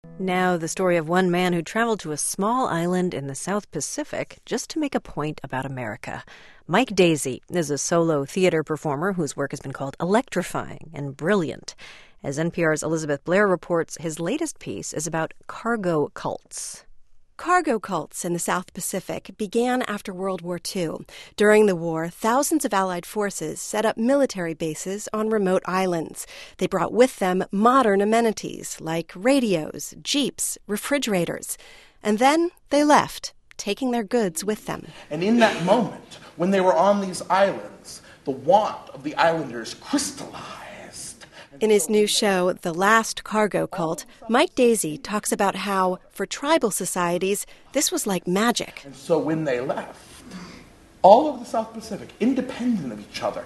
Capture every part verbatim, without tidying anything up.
Now, the story of one man who traveled to a small island in the South Pacific just to make a point about America. Mike Daisey is a solo theater performer whose work has been called electrifying and brilliant. As N P R's Elizabeth Blair reports, his latest piece is about cargo cults. Cargo cults in the South Pacific began after World War Two. During the war, thousands of Allied forces set up military bases on remote islands. They brought with them modern amenities like radios, jeeps, refrigerators. And then they left, taking their goods with them. And in that moment, when they were on these islands, the want of the islanders crystallized. In his new show, The Last Cargo Cult, Mike Daisey talks about how, for tribal societies, this was like magic. And so when they left, all of the South Pacific, independent of each other,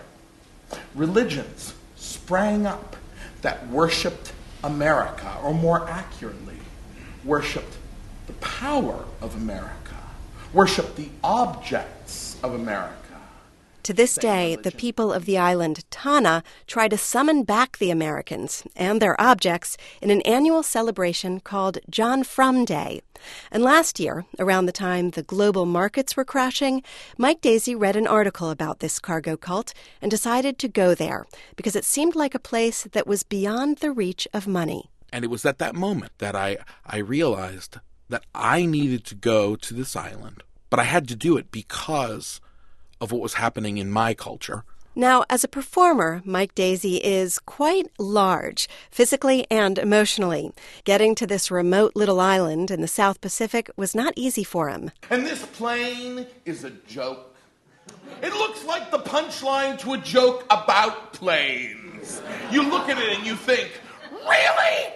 religions sprang up that worshipped America, or more accurately, worshipped the power of America, worshipped the objects of America. To this day, the people of the island Tanna try to summon back the Americans and their objects in an annual celebration called John Frum Day. And last year, around the time the global markets were crashing, Mike Daisey read an article about this cargo cult and decided to go there because it seemed like a place that was beyond the reach of money. And it was at that moment that I, I realized that I needed to go to this island, but I had to do it because of what was happening in my culture. Now, as a performer, Mike Daisey is quite large, physically and emotionally. Getting to this remote little island in the South Pacific was not easy for him. And this plane is a joke. It looks like the punchline to a joke about planes. You look at it and you think, really?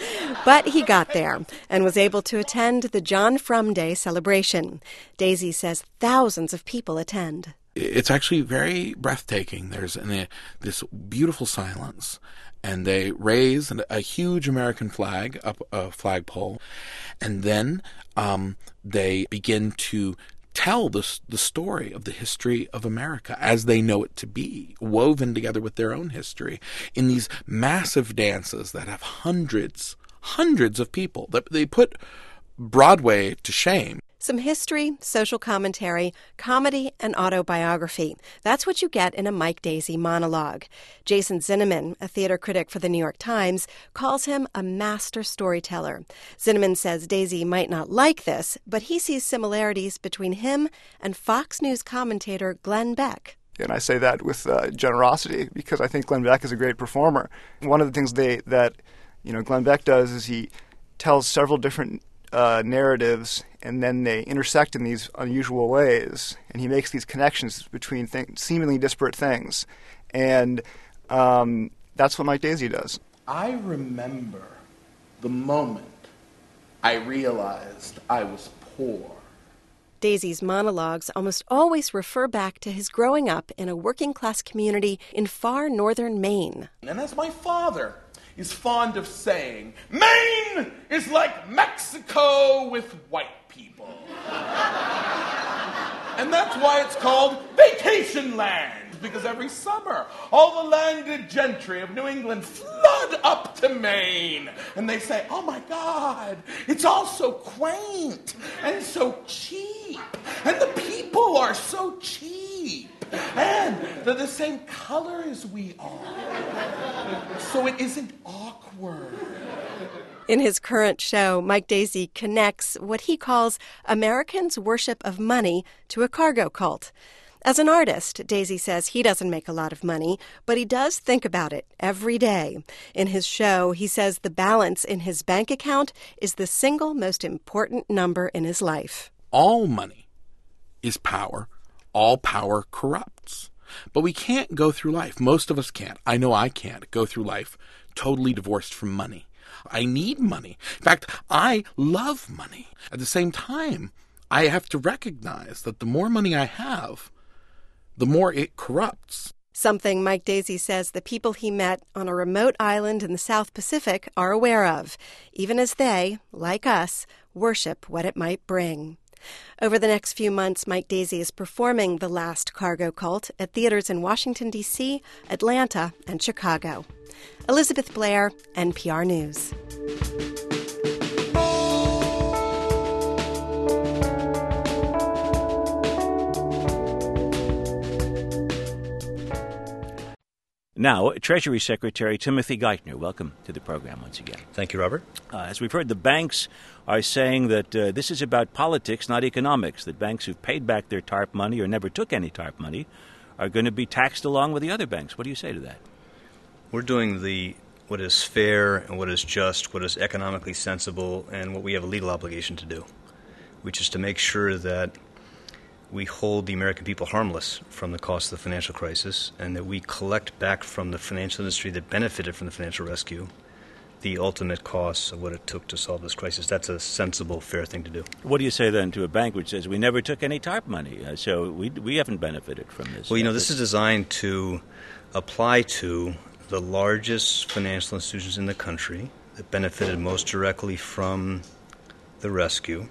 But he got there and was able to attend the John Frum Day celebration. Daisey says thousands of people attend. It's actually very breathtaking. There's an, this beautiful silence, and they raise an, a huge American flag up a flagpole, and then um, they begin to tell the, the story of the history of America as they know it to be, woven together with their own history in these massive dances that have hundreds, hundreds of people. They put Broadway to shame. Some history, social commentary, comedy, and autobiography. That's what you get in a Mike Daisey monologue. Jason Zinnemann, a theater critic for the New York Times, calls him a master storyteller. Zinnemann says Daisey might not like this, but he sees similarities between him and Fox News commentator Glenn Beck. And I say that with uh, generosity because I think Glenn Beck is a great performer. One of the things they, that you know Glenn Beck does is he tells several different Uh, narratives, and then they intersect in these unusual ways, and he makes these connections between th- seemingly disparate things, and um, that's what Mike Daisey does. I remember the moment I realized I was poor. Daisey's monologues almost always refer back to his growing up in a working-class community in far northern Maine. And as my father is fond of saying, Maine is like Mexico with white people. And that's why it's called Vacation Land, because every summer all the landed gentry of New England flood up to Maine. And they say, oh my God, it's all so quaint and so cheap. And the people are so cheap. And they're the same color as we are. So it isn't awkward. In his current show, Mike Daisey connects what he calls Americans' worship of money to a cargo cult. As an artist, Daisey says he doesn't make a lot of money, but he does think about it every day. In his show, he says the balance in his bank account is the single most important number in his life. All money is power. All power corrupts. But we can't go through life. Most of us can't. I know I can't go through life totally divorced from money. I need money. In fact, I love money. At the same time, I have to recognize that the more money I have, the more it corrupts. Something Mike Daisey says the people he met on a remote island in the South Pacific are aware of, even as they, like us, worship what it might bring. Over the next few months, Mike Daisey is performing The Last Cargo Cult at theaters in Washington, D C, Atlanta, and Chicago. Elizabeth Blair, N P R News. Now, Treasury Secretary Timothy Geithner, welcome to the program once again. Thank you, Robert. Uh, as we've heard, the banks are saying that uh, this is about politics, not economics, that banks who've paid back their TARP money or never took any TARP money are going to be taxed along with the other banks. What do you say to that? We're doing the what is fair and what is just, what is economically sensible, and what we have a legal obligation to do, which is to make sure that we hold the American people harmless from the cost of the financial crisis, and that we collect back from the financial industry that benefited from the financial rescue the ultimate costs of what it took to solve this crisis. That's a sensible, fair thing to do. What do you say then to a bank which says we never took any TARP money, uh, so we we haven't benefited from this? Well, you know, this is designed to apply to the largest financial institutions in the country that benefited most directly from the rescue,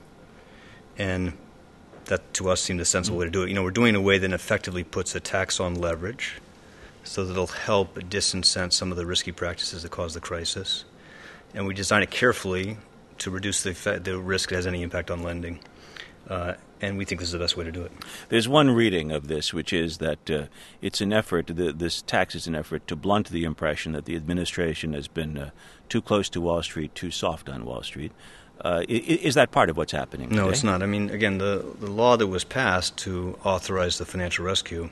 and that to us seemed a sensible way to do it. You know, we're doing it in a way that effectively puts a tax on leverage so that it'll help disincent some of the risky practices that caused the crisis. And we design it carefully to reduce the, effect, the risk it has any impact on lending. Uh, and we think this is the best way to do it. There's one reading of this, which is that uh, it's an effort, the, this tax is an effort to blunt the impression that the administration has been uh, too close to Wall Street, too soft on Wall Street. Uh, is that part of what's happening today? No, it's not. I mean, again, the, the law that was passed to authorize the financial rescue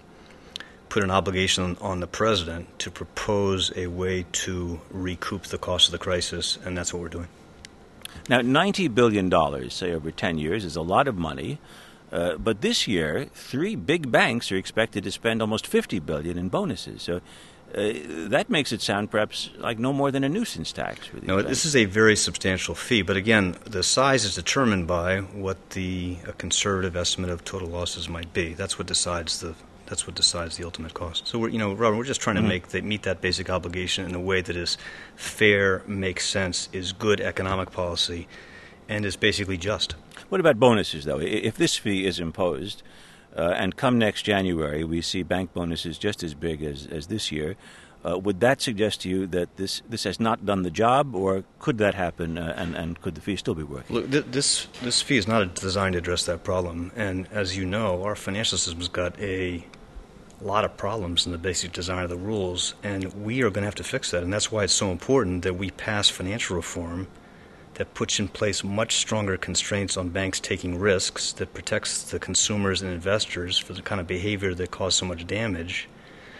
put an obligation on the president to propose a way to recoup the cost of the crisis, and that's what we're doing. Now, ninety billion dollars, say, over ten years is a lot of money, uh, but this year, three big banks are expected to spend almost fifty billion dollars in bonuses. So uh, that makes it sound perhaps like no more than a nuisance tax for these No, banks. This is a very substantial fee, but again, the size is determined by what the a conservative estimate of total losses might be. That's what decides the That's what decides the ultimate cost. So, we're, you know, Robert, we're just trying to Mm-hmm. make the, meet that basic obligation in a way that is fair, makes sense, is good economic policy, and is basically just. What about bonuses, though? If this fee is imposed, uh, and come next January we see bank bonuses just as big as, as this year, uh, would that suggest to you that this, this has not done the job, or could that happen, uh, and, and could the fee still be working? Look, th- this this fee is not designed to address that problem, and as you know, our financial system's got a lot of problems in the basic design of the rules, and we are going to have to fix that. And that's why it's so important that we pass financial reform that puts in place much stronger constraints on banks taking risks, that protects the consumers and investors for the kind of behavior that caused so much damage,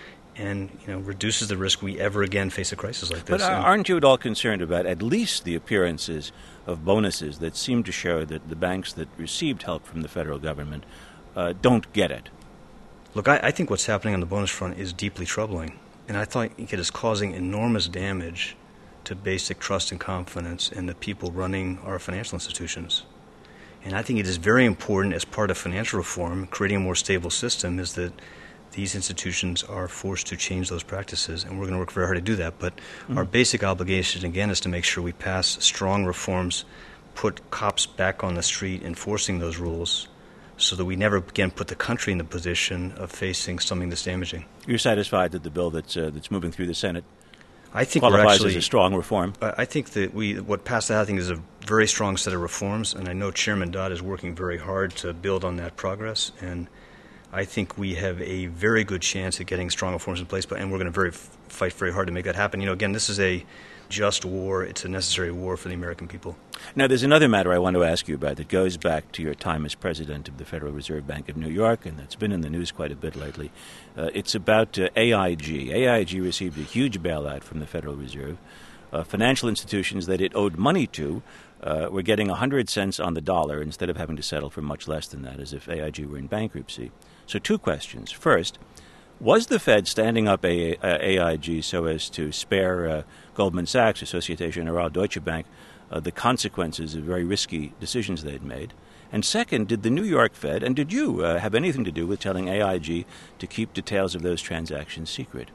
and you know reduces the risk we ever again face a crisis like this. But aren't you at all concerned about at least the appearances of bonuses that seem to show that the banks that received help from the federal government uh, don't get it? Look, I, I think what's happening on the bonus front is deeply troubling, and I think it is causing enormous damage to basic trust and confidence in the people running our financial institutions. And I think it is very important as part of financial reform, creating a more stable system, is that these institutions are forced to change those practices, and we're going to work very hard to do that. But mm-hmm. our basic obligation, again, is to make sure we pass strong reforms, put cops back on the street enforcing those rules, so that we never again put the country in the position of facing something that's damaging. You're satisfied that the bill that's uh, that's moving through the Senate I think qualifies we're actually, as a strong reform? I think that we what passed that I think is a very strong set of reforms, and I know Chairman Dodd is working very hard to build on that progress, and I think we have a very good chance at getting strong reforms in place, but and we're going to very fight very hard to make that happen. You know, again, this is a just war. It's a necessary war for the American people. Now, there's another matter I want to ask you about that goes back to your time as president of the Federal Reserve Bank of New York, and that's been in the news quite a bit lately. Uh, it's about uh, A I G. A I G received a huge bailout from the Federal Reserve. Uh, financial institutions that it owed money to uh, were getting one hundred cents on the dollar instead of having to settle for much less than that, as if A I G were in bankruptcy. So two questions. First, was the Fed standing up A I G so as to spare uh, Goldman Sachs, Societe Generale, Deutsche Bank, uh, the consequences of very risky decisions they'd made? And second, did the New York Fed, and did you uh, have anything to do with telling A I G to keep details of those transactions secret?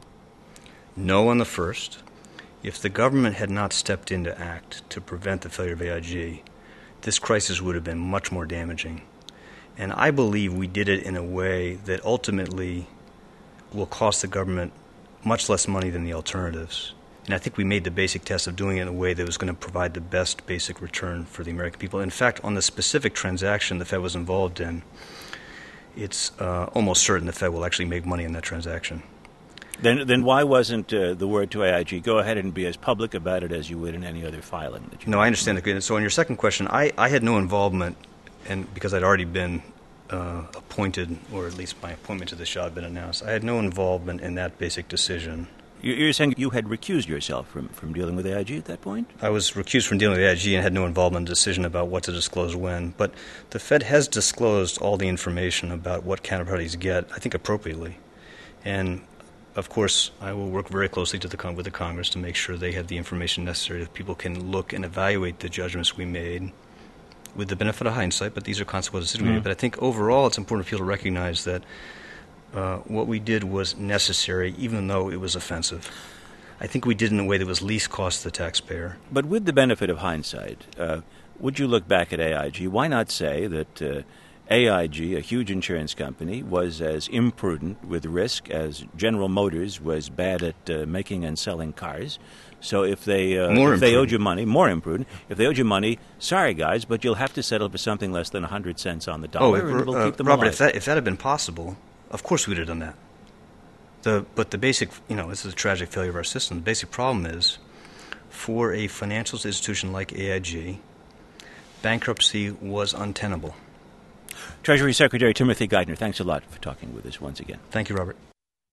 No on the first. If the government had not stepped in to act to prevent the failure of A I G, this crisis would have been much more damaging. And I believe we did it in a way that ultimately will cost the government much less money than the alternatives. And I think we made the basic test of doing it in a way that was going to provide the best basic return for the American people. In fact, on the specific transaction the Fed was involved in, it's uh, almost certain the Fed will actually make money in that transaction. Then, then why wasn't uh, the word to A I G, go ahead and be as public about it as you would in any other filing? That you no, I understand that. So on your second question, I, I had no involvement, and because I'd already been uh, appointed, or at least my appointment to the job had been announced, I had no involvement in that basic decision. You're saying you had recused yourself from, from dealing with A I G at that point? I was recused from dealing with A I G and had no involvement in the decision about what to disclose when. But the Fed has disclosed all the information about what counterparties get, I think appropriately. And, of course, I will work very closely to the con- with the Congress to make sure they have the information necessary that people can look and evaluate the judgments we made with the benefit of hindsight, but these are consequential decisions. Mm-hmm. But I think overall it's important for people to recognize that Uh, what we did was necessary, even though it was offensive. I think we did it in a way that was least cost to the taxpayer. But with the benefit of hindsight, uh, would you look back at A I G? Why not say that uh, A I G, a huge insurance company, was as imprudent with risk as General Motors was bad at uh, making and selling cars? So if they uh, if they owed you money, more imprudent, if they owed you money, sorry guys, but you'll have to settle for something less than one hundred cents on the dollar, oh, and we'll uh, keep them Robert, alive. if that, if that had been possible, of course we'd have done that. The, but the basic, you know, this is a tragic failure of our system. The basic problem is, for a financial institution like A I G, bankruptcy was untenable. Treasury Secretary Timothy Geithner, thanks a lot for talking with us once again. Thank you, Robert.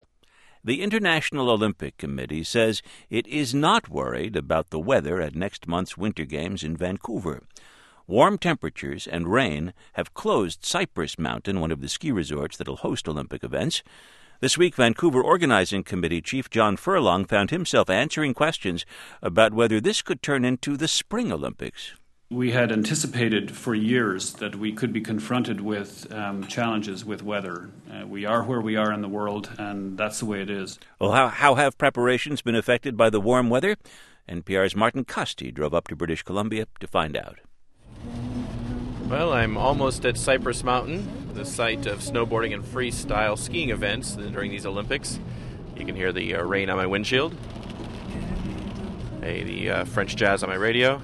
The International Olympic Committee says it is not worried about the weather at next month's Winter Games in Vancouver. Warm temperatures and rain have closed Cypress Mountain, one of the ski resorts that will host Olympic events. This week, Vancouver Organizing Committee Chief John Furlong found himself answering questions about whether this could turn into the Spring Olympics. We had anticipated for years that we could be confronted with um, challenges with weather. Uh, we are where we are in the world, and that's the way it is. Well, how, how have preparations been affected by the warm weather? N P R's Martin Custy drove up to British Columbia to find out. Well, I'm almost at Cypress Mountain, the site of snowboarding and freestyle skiing events during these Olympics. You can hear the uh, rain on my windshield. Hey, the uh, French jazz on my radio.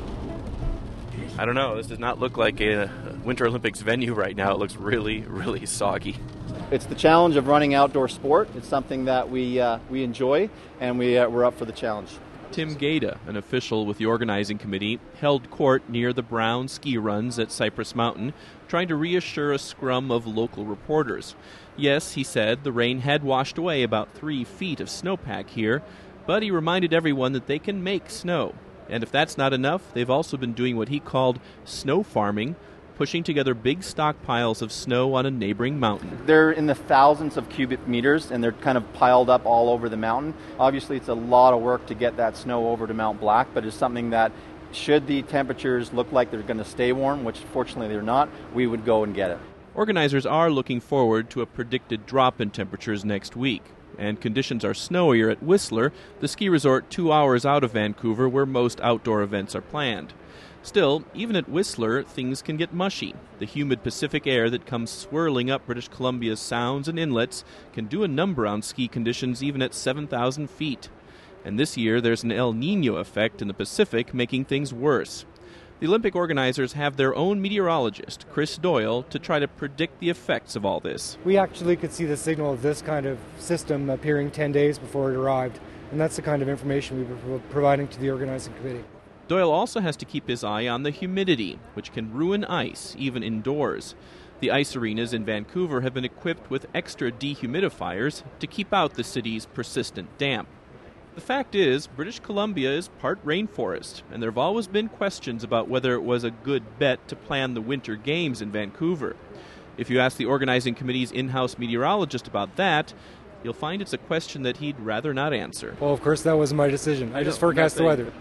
I don't know, this does not look like a Winter Olympics venue right now. It looks really, really soggy. It's the challenge of running outdoor sport. It's something that we uh, we enjoy, and we, uh, we're up for the challenge. Tim Gaeta, an official with the organizing committee, held court near the Brown ski runs at Cypress Mountain, trying to reassure a scrum of local reporters. Yes, he said, the rain had washed away about three feet of snowpack here, but he reminded everyone that they can make snow. And if that's not enough, they've also been doing what he called snow farming, pushing together big stockpiles of snow on a neighboring mountain. They're in the thousands of cubic meters, and they're kind of piled up all over the mountain. Obviously, it's a lot of work to get that snow over to Mount Black, but it's something that, should the temperatures look like they're going to stay warm, which fortunately they're not, we would go and get it. Organizers are looking forward to a predicted drop in temperatures next week, and conditions are snowier at Whistler, the ski resort two hours out of Vancouver where most outdoor events are planned. Still, even at Whistler, things can get mushy. The humid Pacific air that comes swirling up British Columbia's sounds and inlets can do a number on ski conditions even at seven thousand feet. And this year, there's an El Niño effect in the Pacific, making things worse. The Olympic organizers have their own meteorologist, Chris Doyle, to try to predict the effects of all this. We actually could see the signal of this kind of system appearing ten days before it arrived, and that's the kind of information we were providing to the organizing committee. Doyle also has to keep his eye on the humidity, which can ruin ice, even indoors. The ice arenas in Vancouver have been equipped with extra dehumidifiers to keep out the city's persistent damp. The fact is, British Columbia is part rainforest, and there have always been questions about whether it was a good bet to plan the Winter Games in Vancouver. If you ask the organizing committee's in-house meteorologist about that, you'll find it's a question that he'd rather not answer. Well, of course, that was my decision. I, I just forecast the weather.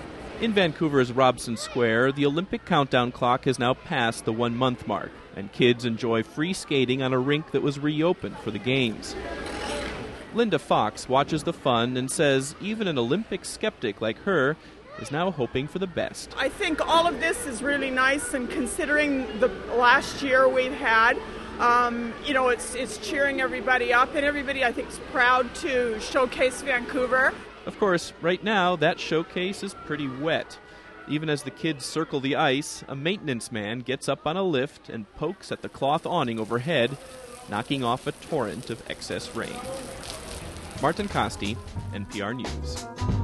In Vancouver's Robson Square, the Olympic countdown clock has now passed the one-month mark, and kids enjoy free skating on a rink that was reopened for the Games. Linda Fox watches the fun and says even an Olympic skeptic like her is now hoping for the best. I think all of this is really nice, and considering the last year we've had, um, you know, it's it's cheering everybody up, and everybody, I think, is proud to showcase Vancouver. Of course, right now, that showcase is pretty wet. Even as the kids circle the ice, a maintenance man gets up on a lift and pokes at the cloth awning overhead, knocking off a torrent of excess rain. Martin Kosti, N P R News.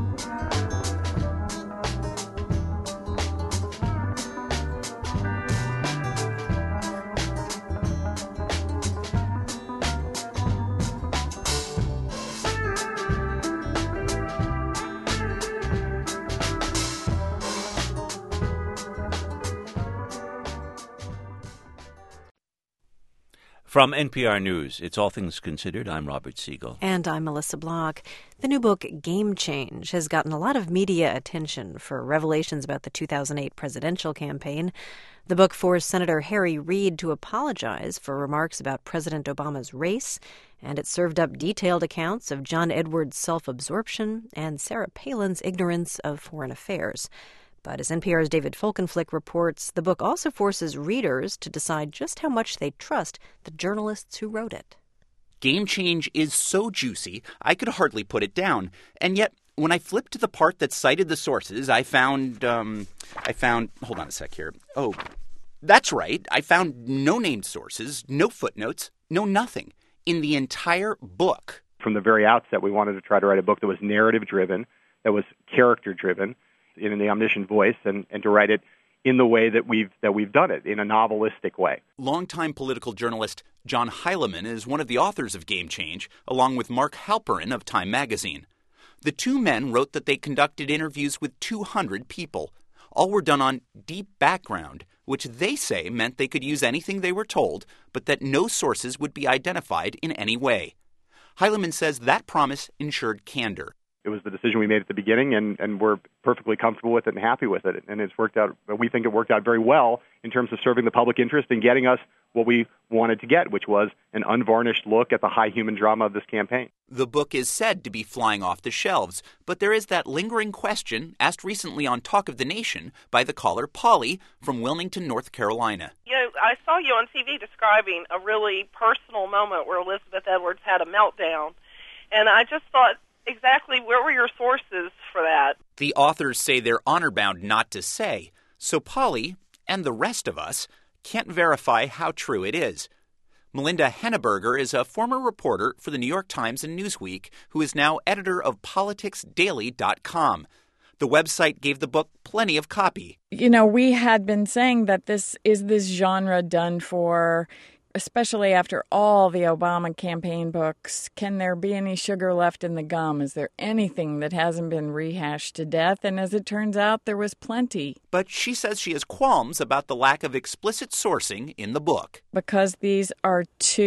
From N P R News, it's All Things Considered. I'm Robert Siegel. And I'm Melissa Block. The new book, Game Change, has gotten a lot of media attention for revelations about the two thousand eight presidential campaign. The book forced Senator Harry Reid to apologize for remarks about President Obama's race, and it served up detailed accounts of John Edwards' self-absorption and Sarah Palin's ignorance of foreign affairs. But as N P R's David Folkenflik reports, the book also forces readers to decide just how much they trust the journalists who wrote it. Game Change is so juicy, I could hardly put it down. And yet, when I flipped to the part that cited the sources, I found, um, I found, hold on a sec here. Oh, that's right. I found no named sources, no footnotes, no nothing in the entire book. From the very outset, we wanted to try to write a book that was narrative-driven, that was character-driven, in the omniscient voice, and, and to write it in the way that we've that we've done it, in a novelistic way. Longtime political journalist John Heilemann is one of the authors of Game Change, along with Mark Halperin of Time magazine. The two men wrote that they conducted interviews with two hundred people. All were done on deep background, which they say meant they could use anything they were told, but that no sources would be identified in any way. Heilemann says that promise ensured candor. It was the decision we made at the beginning, and, and we're perfectly comfortable with it and happy with it. And it's worked out, we think it worked out very well in terms of serving the public interest and getting us what we wanted to get, which was an unvarnished look at the high human drama of this campaign. The book is said to be flying off the shelves, but there is that lingering question asked recently on Talk of the Nation by the caller Polly from Wilmington, North Carolina. You know, I saw you on T V describing a really personal moment where Elizabeth Edwards had a meltdown, and I just thought, exactly, where were your sources for that? The authors say they're honor-bound not to say, so Polly, and the rest of us, can't verify how true it is. Melinda Henneberger is a former reporter for the New York Times and Newsweek who is now editor of politics daily dot com. The website gave the book plenty of copy. You know, we had been saying that this is this genre done for, especially after all the Obama campaign books. Can there be any sugar left in the gum? Is there anything that hasn't been rehashed to death? And as it turns out, there was plenty. But she says she has qualms about the lack of explicit sourcing in the book. Because these are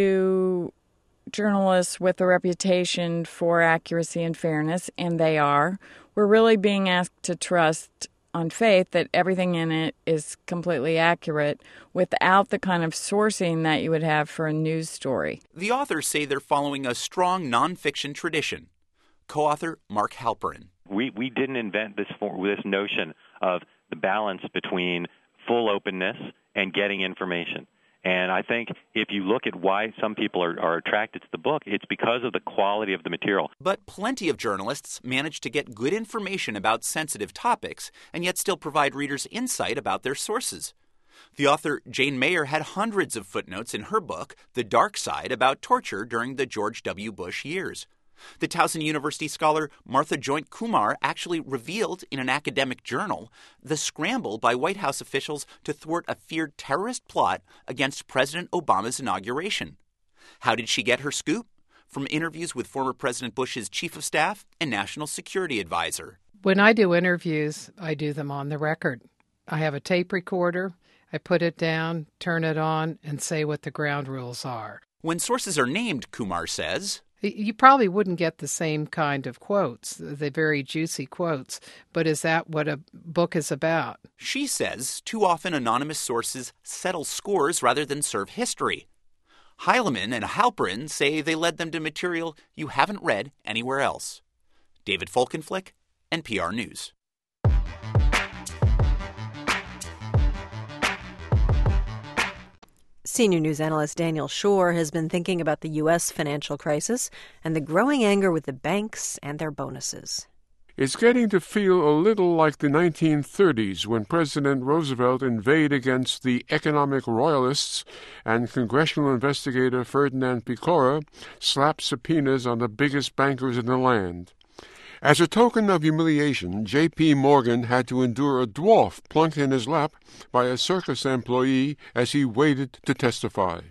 two journalists with a reputation for accuracy and fairness, and they are, we're really being asked to trust on faith that everything in it is completely accurate without the kind of sourcing that you would have for a news story. The authors say they're following a strong nonfiction tradition. Co-author Mark Halperin. We we didn't invent this for, this notion of the balance between full openness and getting information. And I think if you look at why some people are, are attracted to the book, it's because of the quality of the material. But plenty of journalists manage to get good information about sensitive topics and yet still provide readers insight about their sources. The author Jane Mayer had hundreds of footnotes in her book, The Dark Side, about torture during the George W. Bush years. The Towson University scholar Martha Joint Kumar actually revealed in an academic journal the scramble by White House officials to thwart a feared terrorist plot against President Obama's inauguration. How did she get her scoop? From interviews with former President Bush's chief of staff and national security advisor. When I do interviews, I do them on the record. I have a tape recorder. I put it down, turn it on, and say what the ground rules are. When sources are named, Kumar says, you probably wouldn't get the same kind of quotes, the very juicy quotes, but is that what a book is about? She says too often anonymous sources settle scores rather than serve history. Heilemann and Halperin say they led them to material you haven't read anywhere else. David Folkenflik, N P R News. Senior news analyst Daniel Schorr has been thinking about the U S financial crisis and the growing anger with the banks and their bonuses. It's getting to feel a little like the nineteen thirties when President Roosevelt inveighed against the economic royalists and congressional investigator Ferdinand Pecora slapped subpoenas on the biggest bankers in the land. As a token of humiliation, J P. Morgan had to endure a dwarf plunked in his lap by a circus employee as he waited to testify.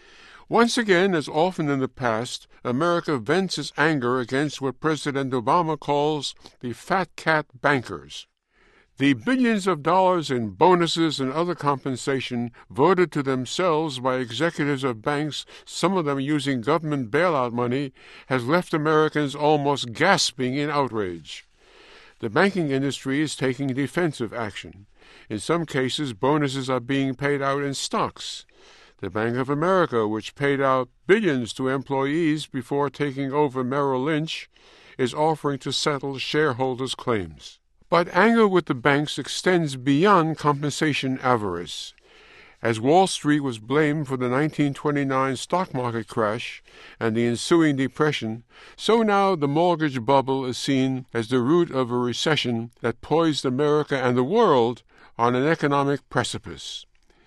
Once again, as often in the past, America vents its anger against what President Obama calls the fat cat bankers. The billions of dollars in bonuses and other compensation voted to themselves by executives of banks, some of them using government bailout money, has left Americans almost gasping in outrage. The banking industry is taking defensive action. In some cases, bonuses are being paid out in stocks. The Bank of America, which paid out billions to employees before taking over Merrill Lynch, is offering to settle shareholders' claims. But anger with the banks extends beyond compensation avarice. As Wall Street was blamed for the nineteen twenty-nine stock market crash and the ensuing depression, so now the mortgage bubble is seen as the root of a recession that poised America and the world on an economic precipice.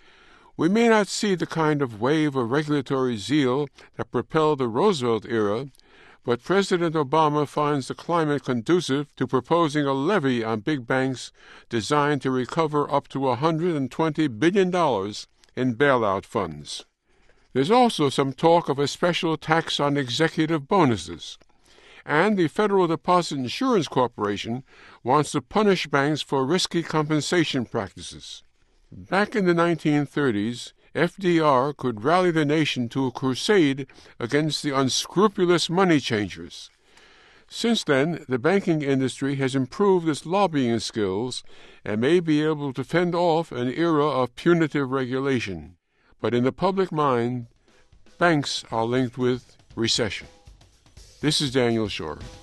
We may not see the kind of wave of regulatory zeal that propelled the Roosevelt era, but President Obama finds the climate conducive to proposing a levy on big banks designed to recover up to one hundred twenty billion dollars in bailout funds. There's also some talk of a special tax on executive bonuses. And the Federal Deposit Insurance Corporation wants to punish banks for risky compensation practices. Back in the nineteen thirties, F D R could rally the nation to a crusade against the unscrupulous money changers. Since then, the banking industry has improved its lobbying skills and may be able to fend off an era of punitive regulation. But in the public mind, banks are linked with recession. This is Daniel Schorr.